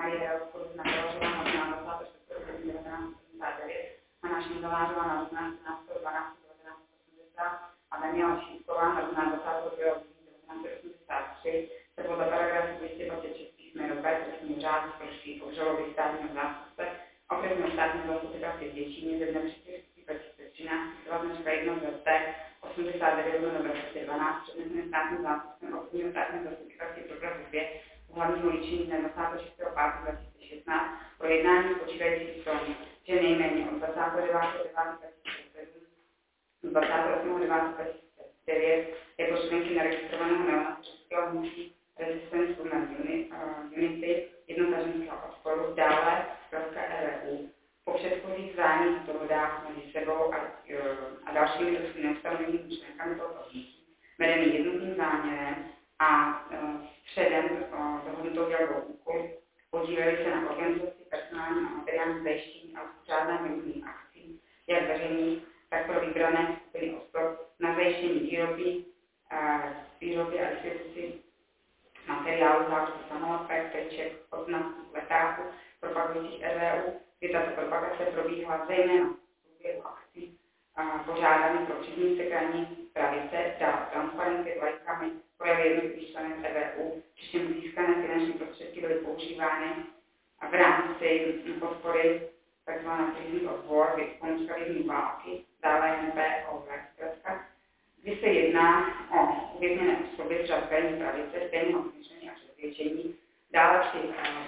Marie Rauskovu na Kalažová na 24. 1979 a naší Milářová na 18. 12. 1980 a Daniela Šípková na 22. 1983 se podle paragrafu 226 písmeno B trestního řádu zproštějí obžaloby státního zástupce okresního státního zastupitelství v Děčíně ze dne 3. 2013 značka 1 ZT 89 2012 přednesené státním zástupcem okresního státního zastupitelství pro Prahu 2 hlavního líčení dne 26. 5. 2016 pro jednání spočívající v tom, že nejméně od 29. 2007 do 28. 2009 jako členky neregistrovaného neonacistického hnutí Resistance Women Unity jednota ženského odporu, dále zkrátka RU, po předchozích vzájemných dohodách mezi sebou a dalšími neustanovenými členkami tohoto hnutí, vedený jednotným záměrem a předem dohodnutou dělovou úkol, podíleli se na organizaci personálním a materiálním zajištění a uspořádání různých akcí, jak veřejných, tak pro vybrané skupiny osob na zajištění výroby a distribuci materiálu záležitý samolepek, triček, odznaků, letáků, propagujících RVU, kdy tato propagace probíhala zejména v průběhu akcí pořádaných pro příznivce krajní pravice, dál transparenty s vlajkami, projevy jednotlivých členů RVU, přičemž získané finanční prostředky byly používány v rámci podpory tzv. Prisons of War, pomůcka vězňů války, dále NPOV, kdy se jedná o uvězněné osoby třeba z krajní pravice, stejného smýšlení a přesvědčení, dále při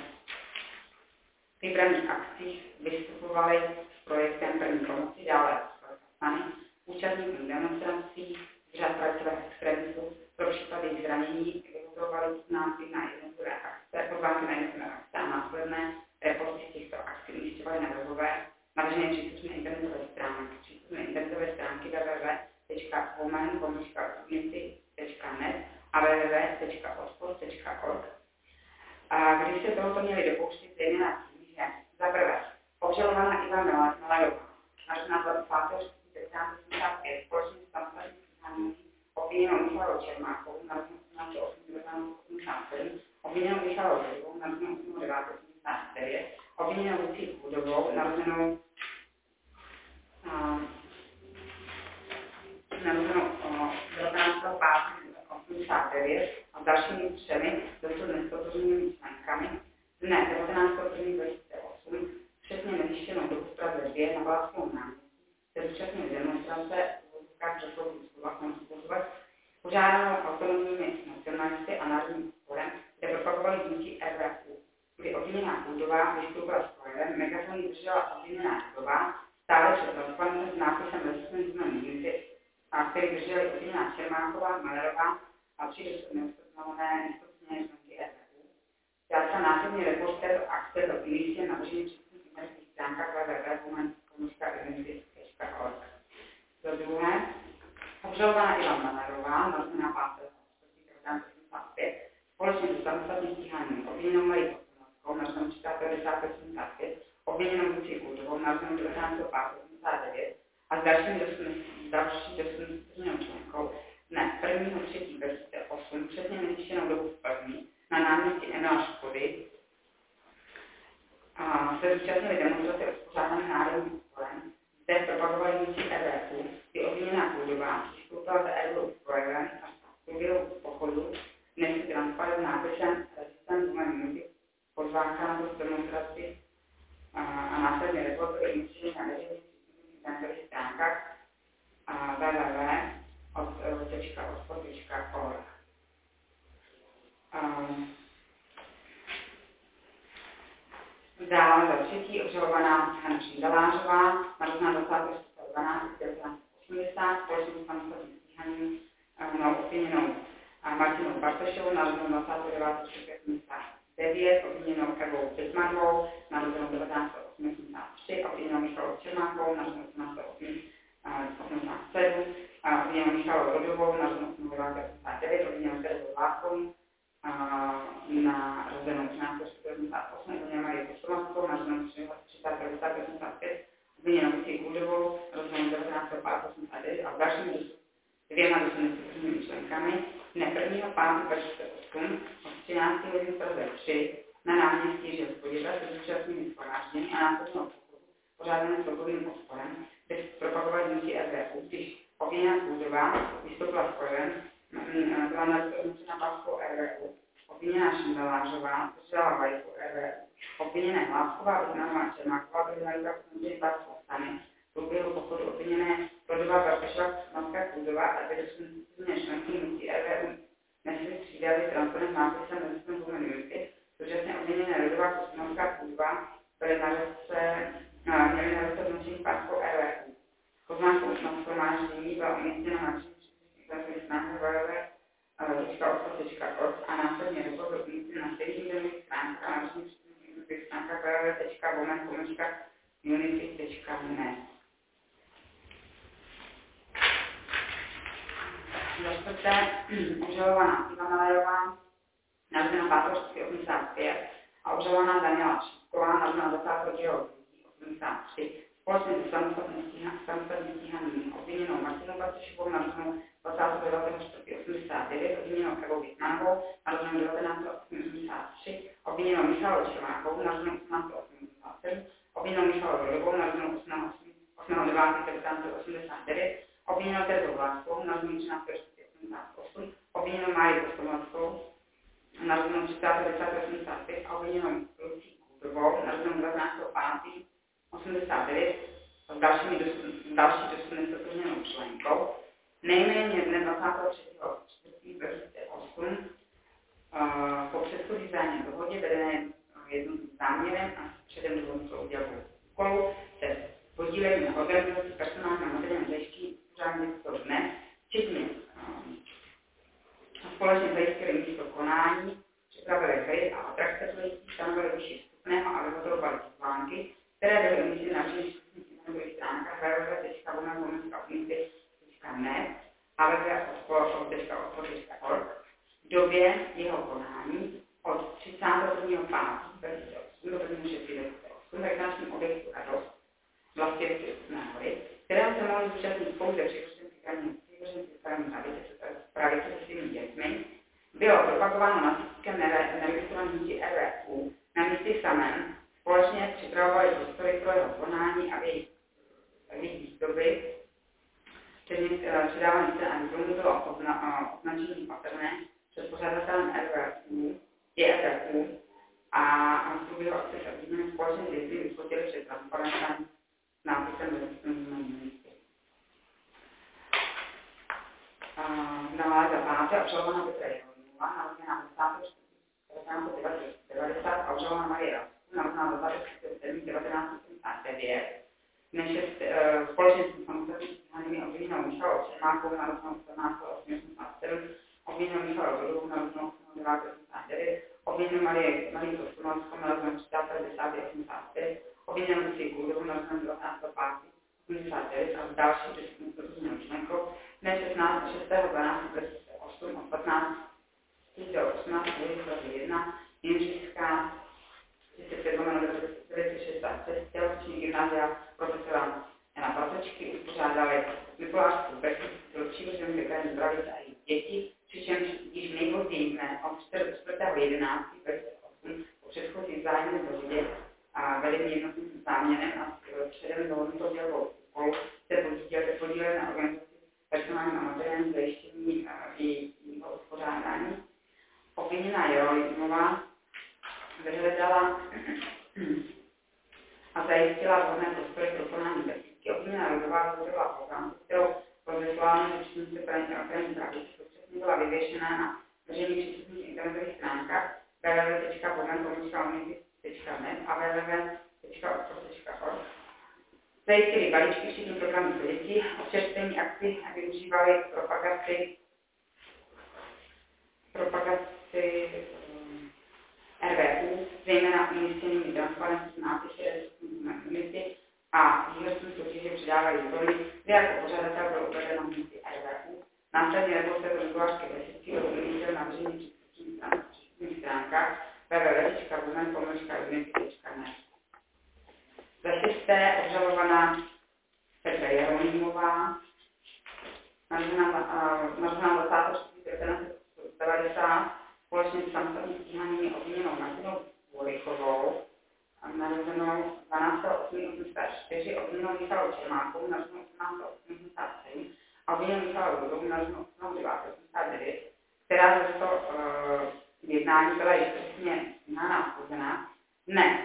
vybraných akcích vystupovali s projektem první pomoci, dále sami účastníkům demonstrací, z řad pravicových extremistů, pro případy zranění vyhotovali poznámky na jednotlivé akce, a následné reporty z těchto akcí umísťovaly na webové, navržené příslušné internetové stránky www.women.unity.net a www.odpor.org. A když se tohoto měli dopouštět zejména tím, že za prvé obžalovaná Iva Milářová, narozená 25. 1985, společně s samostatným stíháním obviněnou Michalou Čermákovou, narozenou 1887, obviněnou Michalou Želivou, narozenou 1989, obviněnou Lucii Chudovou, narozenou 1989 a dalšími třemi dosud neztotožněnými členkami dne 19.1.2008 přesně nezjištěnou dobu v Praze 2 na Valašském náměstí se zúčastnili demonstrace v vozovkách přeslových způsobech požádanou autonomními nacionalisty a národním sporem, kde propagovali hnutí RVU, kdy obviněná Chudová vystoupila s projevem, megafon držela obviněná Chudová, stále před transparentem s nápisem Resistance Women Unity, a který drželi obviněná Čermáková, Malerová a tři dosud neustupňované členky RVU. Zkrátka následně reportér akce byl umístěn na veřejně přístupných internetových stránkách www.women.unity.org. Za druhé, obžalovaná Iva Malerová, narozená 5. 1985, společně se samostatným stíháním obviněnou Marii Kostanovskou, narozenou 30.10.85, obviněnou Lucii Chudovou, narozenou 19.5.89 a s další dosud členkou dne 1.3.2008 přesně nezjištěnou dobu v první na náměstí Emila Škody se zúčastnili demonstrace uspořádané národním sporem, zde propagovali hnutí RVU, kdy obviněná Chudová vystoupila za RVU s projevem a v průběhu pochodu nesli transparent s nápisem Resistance Women Unity, pozvánka na tu demonstraci a následně reportéry umístění na veřejných internetových stránkách www.odpor.org. Dále za třetí obžalovaná Hana Šindelářová, narozená 26.12.1980, společně s samostatným stíhaním obviněnou Martinou Bartošovou, narozenou 29.1989, obviněnou Evou Pitmanovou, narozenou 1983, obviněnou Michalou Čermákovou, narozenou 1887, obviněnou Michalou Rodovou, narozenou 1989, obviněnou Terezou Vládkovou, narozenou 13.1988, obviněnou Marii Kostanovskou, narozenou 30.1985, obviněnou Lucii Chudovou, narozenou 19.5.89 a dalšími dvěma dosud členkami dne 1.5.2008 od 13 hodin v Praze 3 na náměstí Železkodělí předúčastnými shromáždění a následného pochodu pořádaným svobodným odporem, bez propagování hnutí RVU, když obviněná Kůžová vystoupila s projevem, byla naručena páskou RVU, obviněná Šindelářová držela vlajku RVU, obviněné Hlásková, Uznanová a Čermáková byly naručena páskou strany, v průběhu pochodu obviněné Rodová, Bartošová, Matka Kůžová a vedoucí členky hnutí RVU nesli střídavý transparent nápisem nezbytnou minuty, současně obviněné Rodová, Kosmovská Kůžová byly měly na ruce vnitřní páskou RVU. Poznámkou na shromáždění byla umístěna na příští stránce www.org a následně report umístěn na stejných webových stránkách a na příštích webových stránkách www.women.unity.net. Za čtvrté, obžalovaná Iva Malejová, narozena 5.4.85 a obžalovaná Daniela Šípková, narozena 20.2.83, společně se samostatně stíhanými obviněnou Martinou Bartošovou, narozenou 29.4.89, obviněnou Evou Wittmanovou, narozenou 1983, obviněnou Michalou Čermákovou, narozenou 18.87, obviněnou Michalou Rodovou, narozenou 8.9.1989, obviněnou Terezou Vláskou, narozenou 13.4.88, obviněnou Márii Postomovskou, narozenou 30.10.85 a obviněnou Lucí Kůdovou, narozenou 19.5.89 s další dosud nestotožněnou členkou, nejméně dne 23.4.2008 po předchozí vzájemné dohodě vedené jednotným záměrem a předem dohodnutou udělkou úkolů se podílejí na organizaci personální a materiální zajištění pořádání toho dne, včetně společně zajistili místo konání, připravili hry a atrakce pro dětí, stanovili vyšší vstupného a vyhotovovali pozvánky, které byly umístěny na všech webových stránkách www.women.unity.net a www.odpor.org v době jeho konání od 31.5.2008 do 1.6.2008 v rekreačním objektu Radost Vlastěvky Náhody, kterého se mohli zúčastnit pouze přívrženci pravice se svými dětmi, bylo propagováno nacistickém neregistrovaném hnutí RVU na místě samém. Společně připravovali prostory pro jeho konání a jejich výzdoby. Předávání cen a diplomů bylo označení patrné před pořadatelem RVU a v průběhu akce se obdílně společně s dětmi vyfotili před transparentem s nápisem místě. Dále za páté obžalovaná Petra Jeronimova, narozená 1990 a obžalovaná Marie Rasku, narozená 1979, společně s samostatnými stíhanými obviněnou Michalou Čermákovou, narozenou 17.8.87, obviněnou Michalou Rodovou, narozenou 18.989, obviněnou Marii Postomovskou, narozenou 30.10.85, obviněnou Lucii Kůdovou, narozenou 19.5.89 a další dostatečnou členkou dne 6.12.2008 od 15 do 18.1 Jindřišská 35/966 tělocní gymnázia profesora Jana Pasečky uspořádali mikulášskou bezpečnost pro přívržené krajní pravice a jejich děti, přičemž již nejpozději dne od 4.11.2008 po předchozí vzájemné dohodě a vedený jednotným záměrem a předem dohodnutou dělovou úkolu se podíleli na organizaci personálním a materiálním zajištění jejího uspořádání. Obviněná Jeronimová vyhledala a zajistila vhodné prostory pro konání besídky. Obviněná Rodová vytvořila pozvánku, kterou rozeslala na řečnice krajní pravice. Současně byla vyvěšená na veřejných přístupných internetových stránkách www.women.unity.net a www.odpor.org. Zajistili balíčky včetně programů pro děti, občerstvení akci a využívali propagaci RVU, zejména umístěnými transparentní nápisy Unity a výhercům soutěže přidávali zbroji, kde jako pořadatel byl uvedeno hnutí RVU. Následně reportér do Mikulášské besídky byl umístěn na veřejných přístupných stránkách www.women.unity.net. Za šesté obžalovaná Petra Jeronimová, narozená 24.1990, společně s samostatně stíhanými obviněnou Martinou Volichovou, narozenou 12.8.84 obviněnou Michalu Čermákovou narozenou 18.8.87 a obviněnou Michalu Rudovou narozenou 18.9.89, která za to jednání byla již trestně stíhána odsouzená dne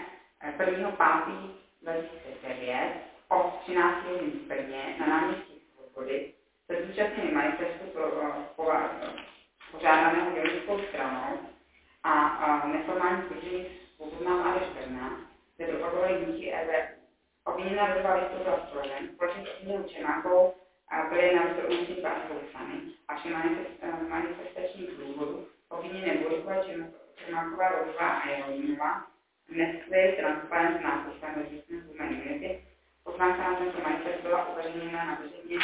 1.5.2009 od 13 hodin v Brně na náměstí Svobody se zúčastnili manifestu pořádaného dělnickou stranou a neformální sdružení Svobodná mládež Brna, kde propagovali hnutí EVU. Obviněná Rudová vystoupila s projevem, společně s obviněnou Čermákovou byly na rozdíl umístění sami a při manifestačních důvodů obviněné Burkova, Čermáková, Rudová a Jeronýmová nesli transparent s nápisem Resistance Women Unity. Pozvánka na tento manifest byla uveřejněna na veřejně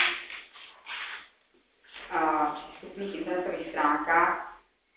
přístupných internetových stránkách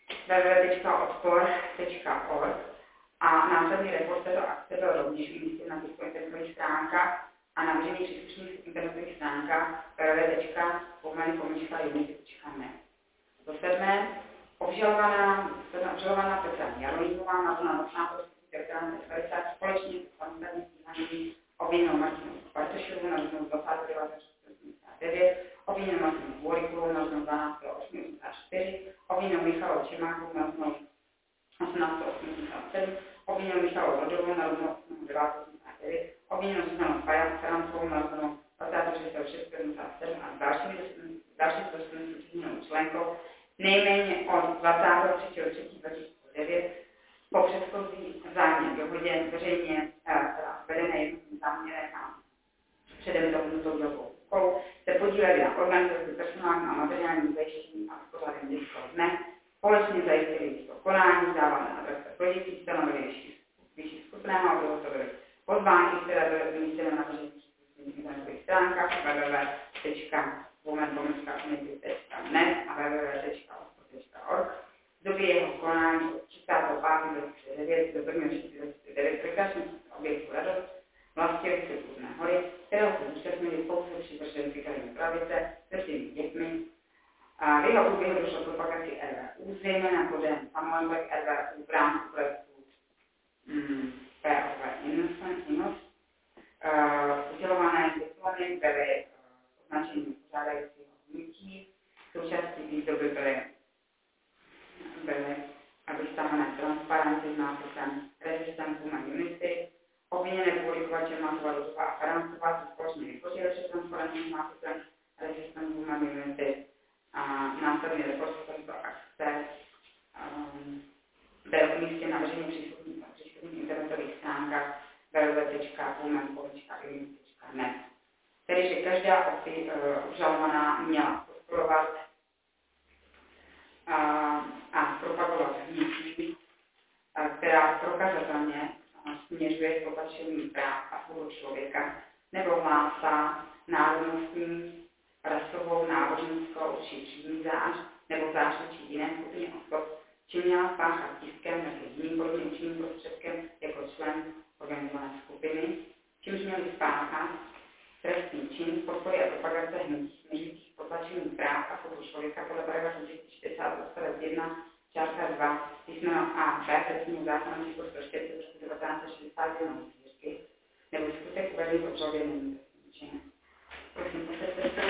www.odpor.org a následný report této akce byl rovněž umístěn na těchto internetových stránkách a na veřejných příslušných internetových stránkách www.women.unity.net. Za sedmé, obžalovaná Petra Jeronýmová na to na 18.50 společně s samostatně stíhanými obviněnou Martinu Bartošovou na rozdíl 29.89, obviněnou Martinu Borikovou na rozdíl 12.84, obviněnou Michalou Čermákovou na rozdíl 18.87, obviněnou Michalou Rodovou na rozdíl 9.89, obviněnou Zuzanou Farancovou na rozdíl 26.6.77 a další zločinnou členkou nejméně od 23.3.2009 po předchozí vzájemné dohodě veřejně vedené jednotným záměrem a předem dohodnutou dělbou úkolů se podíleli na organizaci personálním a materiálním zajištění a uspořádání dětského dne, společně zajistili místo konání, dávané adrese pro děti, stanovili vyšší vstupného a vyhotovili pozvánky, které byly umístěny na veřejných internetových stránkách www.women.unity.net a www.ospor.org. V době jeho konání od 35.2009 do 1.6.2009 rekreační objektu Radost Vlastějovice Kutné Hory, kterého se zúčastnili pouze přívrženci Kariny Pravice se svými dětmi. V jeho průběhu došlo k propagaci RVU, zejména podem Samuelberg RVU v rámci projektu POV Innos. Udělované diplony byly označení pořádajícího hnutí, součástí výzdoby byly vystavené transparenty s nápisem Resistance Women Unity. Obviněné Burkova, Čermáková, Rudová a Farancová se společně vytvořily před transparentním nápisem Resistance Women Unity a následný report této akce byl umístěn na veřejně přístupných internetových stránkách www.women.unity.net. Tedy, že každá obžalovaná měla podporovat a propagovat hnutí, která prokazatelně směřuje k potlačení práv a svobod člověka nebo hlásá národnostní, rasovou, náboženskou či třídní zář nebo zář či jiné skupině osob, či měla spáchat tiskem nebo jiným podobným činným prostředkem jako člen organizované skupiny, čímž měli spáchat trestný čin podpory a propagace hnutí směřujících k potlačení práv a svobod člověka podle paragrafu 240 odstavec 1 čárka 2 písmeno A B trestního zákona číslo 140 1961 sbírky, nebo skutek uvedený v obžalobě není trestný čin. Prosím, posaďte se.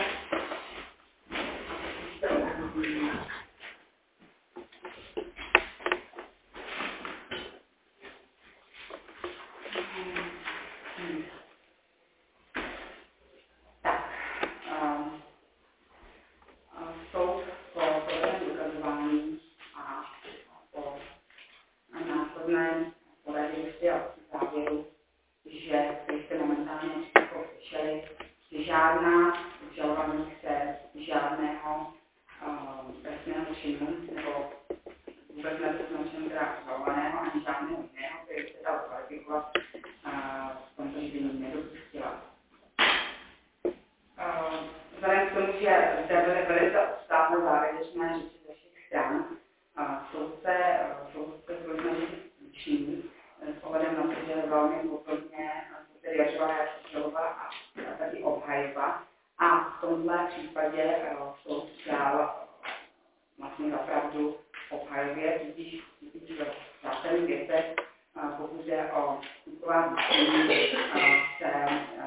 Soud po provedeném dokazování a po následném poradě dospěl k závěru, že jste momentálně slyšeli, že žádná obžalovaných se žádného trestného činu nebo vůbec netrestného činu teda obžalovaného ani žádného jiného, který se dal kvalifikovat v tomto řízení nedopustila. Vzhledem k tomu, že zde byly velice obsáhlé závěrečné řeči ze všech stran, soudce zvolíme činí s ohledem na to, že velmi podrobně se vyjadřovala jak obžaloba a taky obhajoba. A v tomhle případě soud dal vlastně zapravdu obhajově, tudíž v zásadních věcech, pokud jde o skutková zjištění se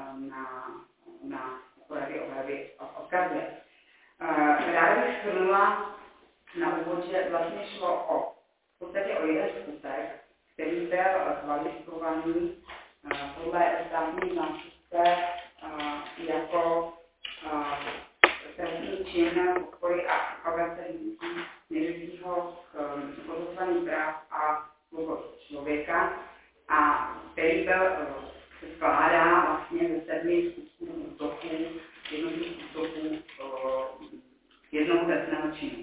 na poradě obhavy odkazuje. Ráda bych shrnula na úvod, že vlastně šlo v podstatě o jeden skutek, který byl kvalifikovaný podle státní zástupce jako trestný čin podpory a propagace lidí směřujícího k porušování práv a svobod člověka, a který se skládá vlastně ze 7 skutků útoků, jednotlivých útoků jednoho trestného činu,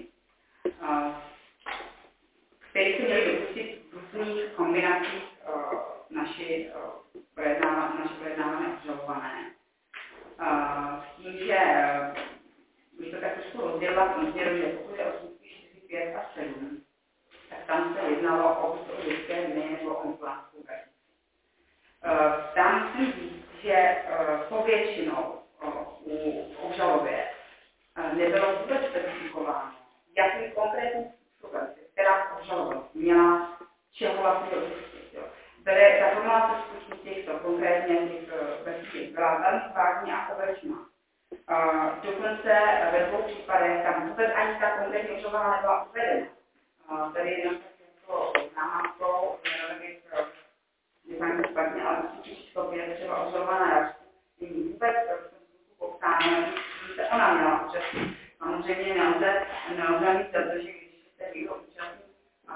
který se měli dopustit v různých kombinacích naši projednávané obžalované. S tím, že bych to tak trošku rozdělila v tom směru, že pokud je o skutky 4, 5 a 7, tak tam se jednalo o lidské dny nebo o mikulášskou vesnici. Tam musím říct, že povětšinou u obžalobě nebylo vůbec specifikováno, jakým konkrétním způsobem, která obžaloba měla čeho vlastně dopustit. Ta formulace skutku těchto konkrétně vesnic byla velmi vážně a obecná. Dokonce ve 2 případech tam vůbec ani ta konkrétní obžaloba nebyla uvedena. Tady jenom tak jako námátkou, nevím, špatně, ale číslo 5 třeba obžalovaná Rašku, není vůbec v tom skutku popsáno, že se ona měla účastnit. Samozřejmě nelze mít za to, že když se někdo účastní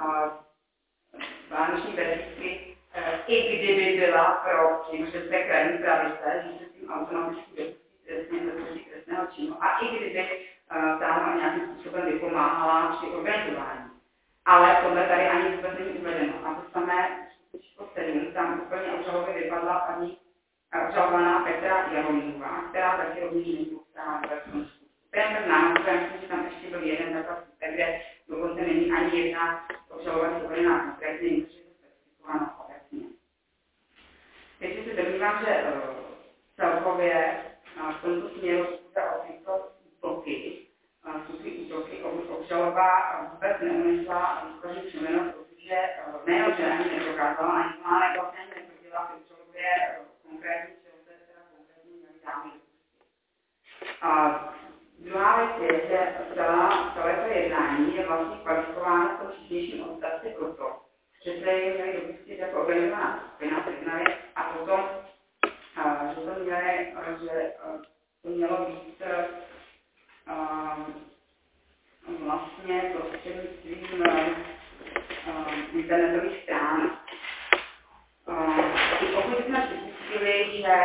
vánoční verzíky, i kdyby byla pro přímořské krajní pravice, že se tím automaticky dopustí trestného činu, a i kdyby tam nějakým způsobem vypomáhala při organizování. Ale tohle tady ani vůbec není uvedeno. A to samé číslo 7, tam úplně obžalobě vypadla paní obžalovaná Petra Jaromírová, která taky rovněž není popsána v tom skutku. Ten tak náhodou, že tam ještě byl jeden takový skutek, kde dokonce není ani jedna obžalovaná uvedená konkrétně, protože je to specifikováno obecně. Teď se domnívám, že celkově v tomto směru se o tyto útoky, obžaloba vůbec neunesla důkazní přeměnu, protože nejenom, že ani nedokázala, ani ale vlastně netvrdila v obžalobě konkrétní, čeho se teda konkrétně měli dámy dopustit. Druhá věc je, že celé to jednání je vlastně kvalifikováno v tom přísnějším odstavci proto, že se je měli dopustit jako organizovaná skupina, a potom, že to mělo být vlastně prostřednictvím internetových stránek. Pokud jsme připustili, že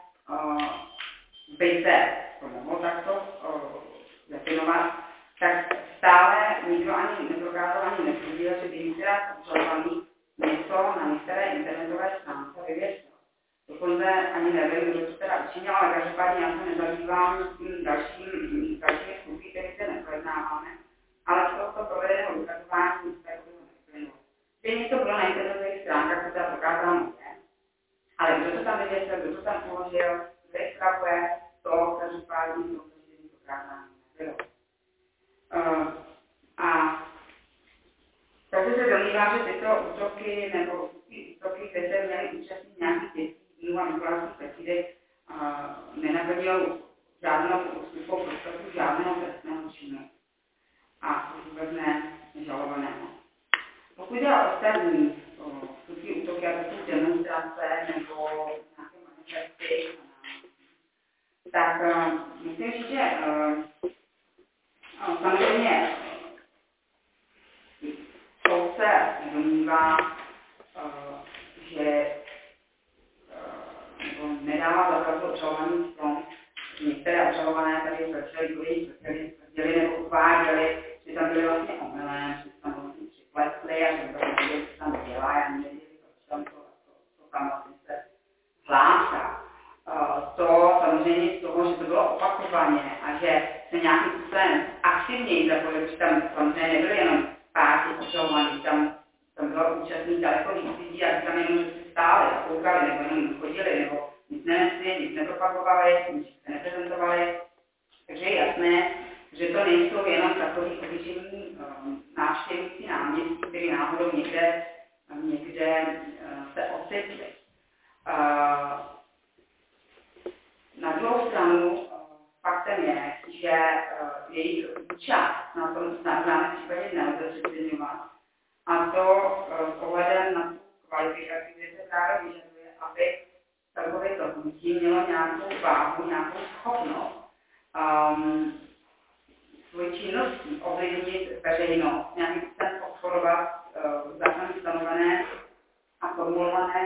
by se to mohlo takto definovat, tak stále nikdo ani neprokázal, ani netvrdil, že by některá obžalovaný něco na některé internetové stránce vyvěsil. Dokonce ani nevím, kdo to teda učinil, ale každopádně já se nezabývám dalšími skutky, které se neprojednáváme, ale z tohoto provedeného dokazování nic takového nevyplynulo. Stejně to bylo na internetových stránkách, to teda prokázáno je, ale kdo to tam vyvěsil, kdo to tam položil, kdo je spravuje, to každopádně to prokázáno nebylo. Takže se domnívám, že tyto útoky nebo útoky, které se měly účastnit nějakých dětí dnů a mikulášských vesídek, nenaplnil žádnou ústupou podstatu žádného trestného činu a vůbec nežalovaného. Pokud jde o ostatní skutky útoky, jako jsou demonstrace nebo nějaké manifesty, tak myslím říct, že samozřejmě soudce domnívá, že nedává za pravdu obžalovaný v tom, že některé obžalované tady tvrdili nebo uváděli, že tam byly vlastně omylem, že tam vlastně připlesli a že to tam dělá a nevěděli, proč tam to tam vlastně se hlásá. To samozřejmě z toho, že to bylo opakovaně a že se nějakým způsobem aktivněji zapojili, protože tam samozřejmě nebyly jenom pár těch obžalovaných, tam bylo účastných daleko víc lidí a tam jenom si stáli a koukali, nebo jenom chodili, nebo nic nenesli, nic nepropagovali, nic se neprezentovali. Takže je jasné, že to nejsou jenom takový obyčejní návštěvníci náměstí, kteří náhodou někde se ocitli. jejich účast na tom v daném případě nelze přeceňovat. A to s ohledem na tu kvalifikaci, kde se právě vyžaduje, aby takové to hnutí mělo nějakou váhu, nějakou schopnost svoji činností ovlivnit veřejnost, nějakým způsobem obchodovat zákonem stanovené a formulované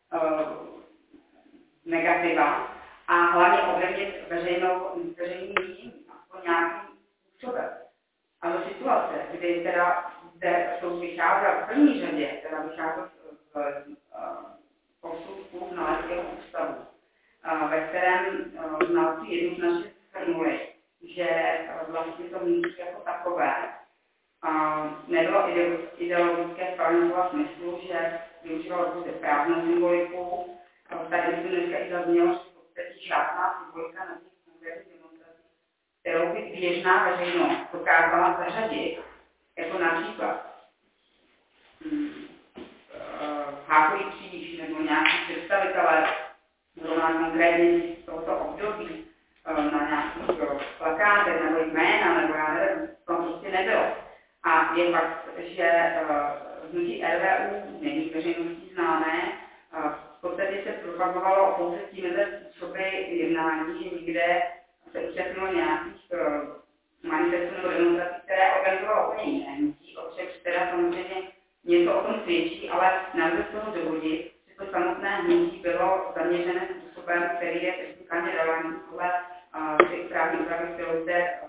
negativa a hlavně ovlivnit veřejný mínění, aspoň nějakým způsobem. A do situace, kdy teda zde soud vycházel v první řadě, teda vycházel z posudků znaleckého ústavu, ve kterém znalci jednoznačně shrnuli, že vlastně to hnutí jako takové nebylo ideologické v pravém slova smyslu, že využívalo pouze právnou symboliku. Tady by dneska i zaznělo, že v podstatě žádná symbolika na těch konkrétních demonstracích, kterou by běžná veřejnost dokázala zařadit, jako například Hákový kříž nebo nějaký představitelé, zrovna konkrétně z tohoto období, na nějakých plakátech nebo jména, nebo já nevím, to prostě nebylo. A je fakt, že hnutí RVU není veřejností známé, v podstatě se propagovalo pouze tímhle způsoby jednání, že někde se účastnilo nějakých manifestů nebo demonstrací, které organizovalo úplně jiné hnutí, o čemž teda samozřejmě něco o tom svědčí, ale nelze z toho dovodit, že to samotné hnutí bylo zaměřené způsobem, který je technikálně relevantní podle ty právní úpravy, kterou zde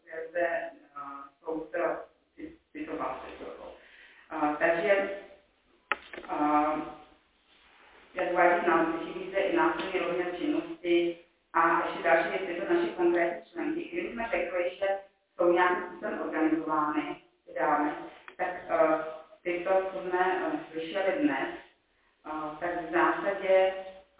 soud citoval. Takže jak uváží nám, chybí zde i násilný rozměr činnosti a ještě další věc, je to naše konkrétní členky. Kdybychom řekli, že jsou nějakým způsobem organizovány, ty dámy, tak tyto, co jsme slyšeli dnes, tak v zásadě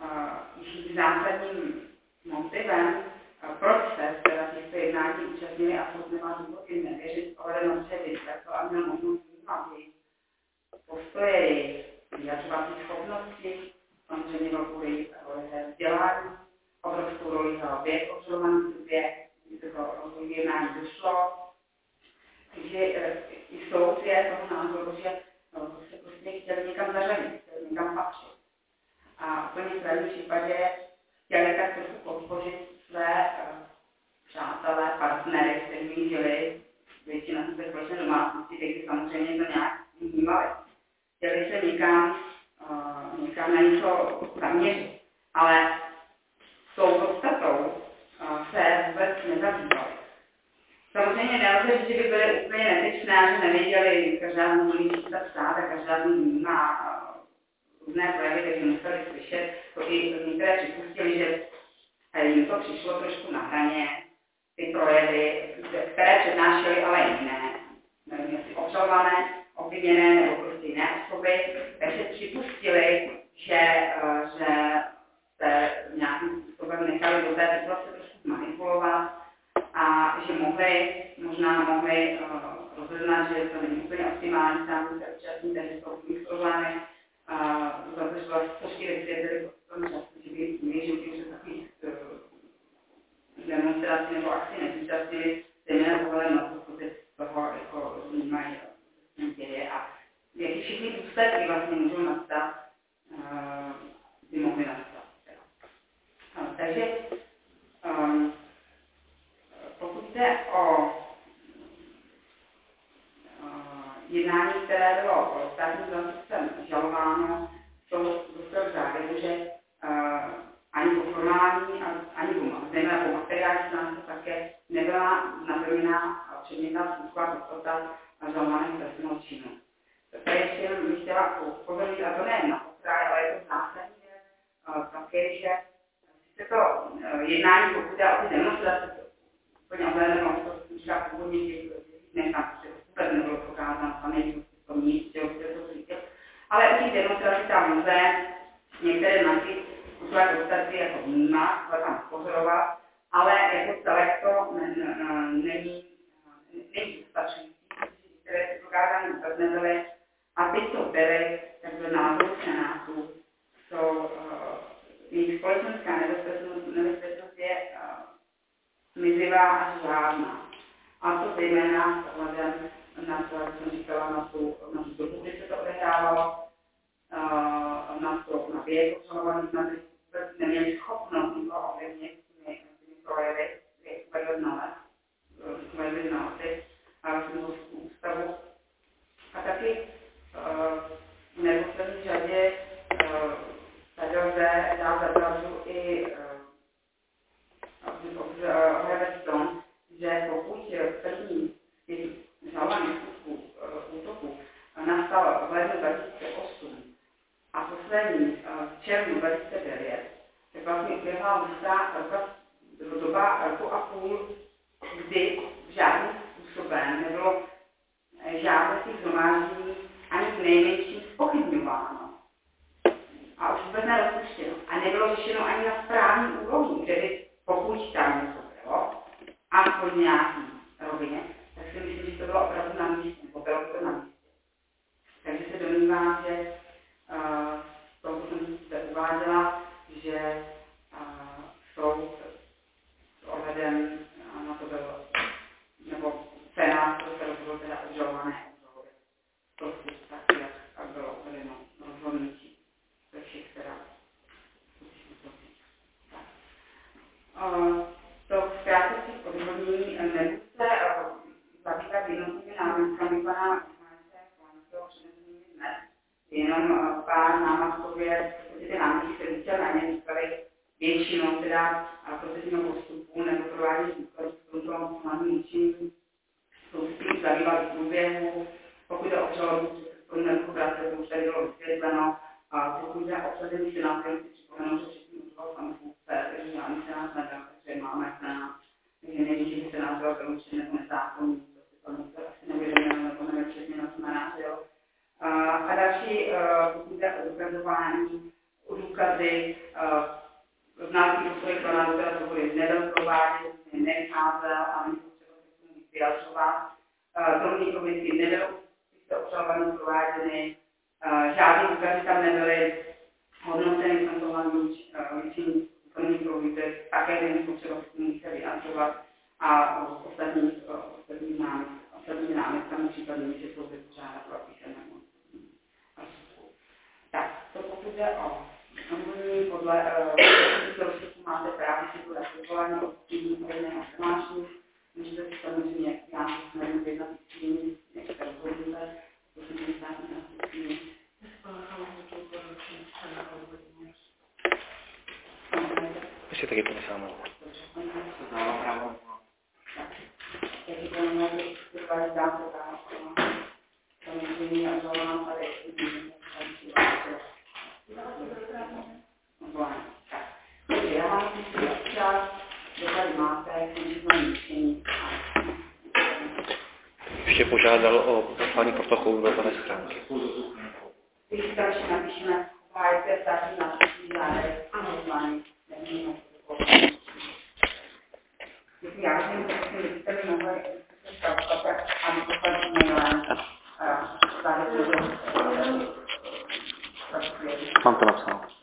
zásadním motivem, proč se teda těchto jednání účastnili a co nemá důvod jim nevěřit, ale na to a měl možnost vnímat jejich postoje, jejich vyjadřovací schopnosti, samozřejmě velkou jejich vzdělání, obrovskou roli za věk obsluhovaný době, kdy toho rozvoji jednání došlo. Takže i soud je toho názoru, že se prostě chtěli někam zařadit, chtěli někam patřit. A úplně v prvním případě chtěli tak trochu podpořit své přátelé, partnery, s kterými žili, většina se společné domácnosti, takže samozřejmě to nějak vnímali. Chtěli se někam na něco zaměřit, ale s tou podstatou se vůbec nezabývali. Samozřejmě nelze říct, že by byly úplně netyčné, že nevěděli, každá mluví čísla psát a každá vnímá různé projevy, takže museli slyšet. To i některé připustili, že jim to přišlo trošku na hraně, ty projevy, které přednášely, ale jiné. Nevím, jestli obžalované, obviněné nebo prostě jiné osoby, takže připustili, že se nějakým způsobem nechali do té situace trošku manipulovat a že možná mohli rozhodnout, že to není úplně optimální, tam se účastní, takže jsou v nich problémy, zase složky vysvětlili že by nevěřili, že takových demonstrací nebo akcí nezúčastnili, zejména pohledem na to, co se z toho jako vnímají, co se děje a jaký všechny důsledky vlastně můžou nastat, by mohly nastat. Takže pokud jde o jednání, které bylo státním zástupcem žalováno, to dospěl k závěru, že ani po formální, ani zejména po materiální stránce také nebyla naplněna předmětná skutková podstata žalovaného trestného činu. To je ještě jenom bych chtěla upozornit, a to nejen na okraj, ale je to zásadní věc, také, že sice to jednání, pokud je o ty demonstrace, úplně ohledem, to říká původně, že tam se vůbec nebylo prokázáno, tam není to nic, že to říkal. Ale u těch demonstrací tam lze některé znaky své podstaty jako vnímat, ale tam pozorovat, ale jako celek to není dostačující, protože některé ty prokázány vůbec nebyly a ty, co byly, tak byl názor Senátu, jsou jejich společenská nebezpečnost je mizivá až žádná. A to zejména s ohledem na to, jak jsem říkala, na tu dobu, kdy se to odehrávalo, na věk obžalovaných, na ty vůbec neměli schopnost nikoho ovlivnit těmi projevy, jak uvedl znalci a filozofskou ústavu. A taky v neposlední řadě tady lze dát za pravdu i ohledně v tom, že pokud první z těch žalovaných skutků útoků nastal v lednu 2008 a poslední v červnu 2009, tak vlastně uběhla doba roku a půl, kdy žádným způsobem nebylo žádné z těch shromáždění ani v nejmenším zpochybňováno. A už vůbec nerozpuštěno. A nebylo řešeno ani na správní úrovni, kde by, pokud tam něco bylo, aspoň v nějaký rovině, tak si myslím, že to bylo opravdu na místě, nebo bylo to na místě. Takže se domnívám, že to, co jsem zde uváděla, že soud s ohledem na to byl, nebo Senát se rozhodl teda obžalované obžalobě. Prostě tak, jak bylo uvedeno rozhodnutí ve všech teda. To v krátkosti odvodnění nebudu se zabývat jednotlivými námitkami pana Michaela Klanského přednesenými dnes. Jenom pár námatkově, protože ty námitky se více na ně říkaly většinou teda procesního postupu nebo provádění důkazů v tomto hlavním učení. Jsou s tím zabývat v průběhu, pokud je obžalobu před nebo práce, to už tady bylo vysvětleno, a pokud je obsazení senátem, si připomenu, že předtím udělal samospůvce, takže žádný senát nebyl, takže máme senát, takže nevím, že by senát byl vyloučen nebo nezákonný, to si pamatujete asi neuvědomil, nebo nevím přesně na co narážel. A další, pokud je o dokazování, o důkazy, znalý postoje pana doktora Svobody nebyl prováděn, nevycházel a není potřeba se k tomu vyjadřovat. Domní komisí nebyl obžalovaný prováděny, žádný důkazy tam nebyly hodnoceny v tomto hlavním většiní úplných prohlídek, také není potřeba se k tomu se vyjadřovat a ostatními námitkami případně, že jsou vypořádat a písemnému. Tak, to pokud jde o omluvní, podle rozsudku máte právě si tu reflektovaný od týdní pojedného šemášní, můžete si samozřejmě já nevím vyjednat s tím, jak se rozhodnete, to jsem si státní na týdní. Ještě taky podepsáno. Znává právo. Takže to nemohu vytvářit dát to právo. Samozřejmě a to mám tady takže já mám si čas, že tady máte končitné řešení. Ještě požádal o poslání protokolu do té schránky. Když si tam ještě napíšeme, hájte státní nástupní žádek a poslání, nevím, jestli já jsem že byste mi mohli a poslat mailem Mám to napsal.